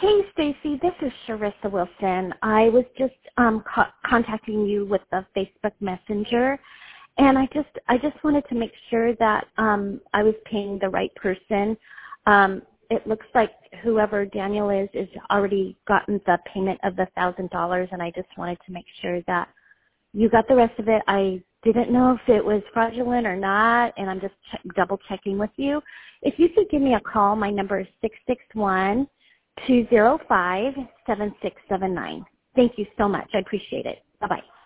Hey, Stacy, this is Sharissa Wilson. I was just contacting you with the Facebook Messenger, and I just wanted to make sure that I was paying the right person. It looks like whoever Daniel is already gotten the payment of the $1,000, and I just wanted to make sure that you got the rest of it. I didn't know if it was fraudulent or not, and I'm just double checking with you. If you could give me a call, my number is 661-205-7679. Thank you so much. I appreciate it. Bye-bye.